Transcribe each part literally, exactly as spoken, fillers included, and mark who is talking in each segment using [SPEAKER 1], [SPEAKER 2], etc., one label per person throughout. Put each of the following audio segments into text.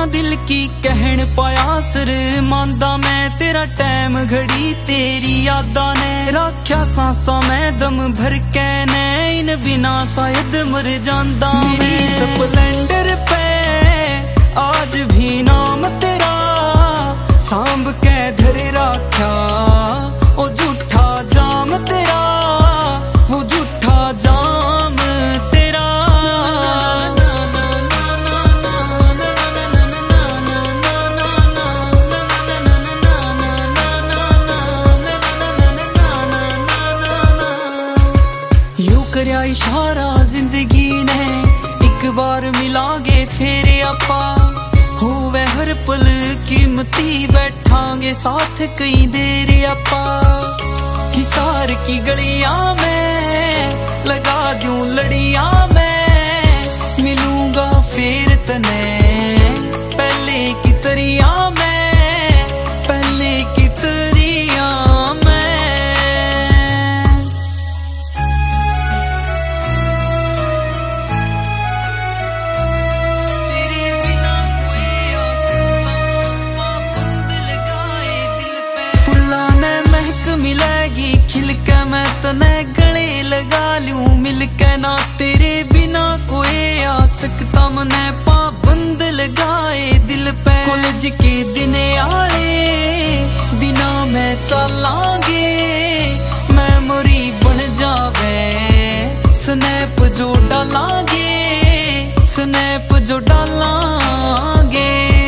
[SPEAKER 1] दिल की कहन पाया सर मांदा मैं तेरा टाइम घड़ी तेरी यादा ने रख्या सांसा मैं दम भर के ने इन बिना शायद मर जांदा मेरी स्प्लेंडर पे आज भी नाम तेरा सांभ के धर रख्या ओ झूठा जाम तेरा वो झूठा जाम तेरा यू करया इशारा जिंदगी ने एक बार मिलांगे फिर आपा होवे हर पल कीमती बैठांगे साथ कई देर आपा हिसार की गलियां में लगा दूं लड़ियां में मिलूंगा फिर तने पहले की तरिया में पहले की तरिया में तेरे बिना कोई फुल्ला ने महक मिलेगी खिल के मैं तने गले लगा लूं मिल के ना तेरे बिना कोई आ सकता मने पाबंद लगाए दिल पे कॉलेज के दिन आए दिना में चलांगे मेमोरी बन जावे स्नैप जो डालांगे स्नैप जो डालांगे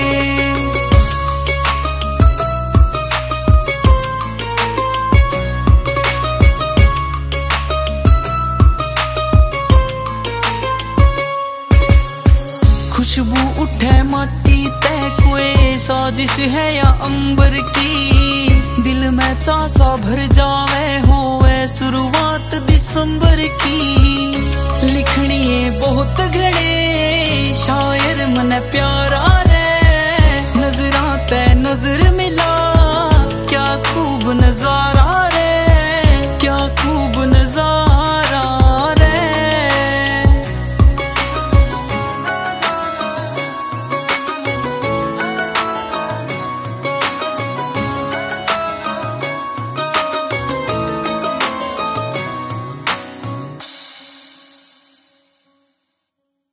[SPEAKER 1] खुशबू उठे माटी ते कोई साजिश है या अंबर की दिल में चासा भर जावे होवे शुरुआत दिसंबर की लिखनी है बहुत घड़े शायर मन प्यार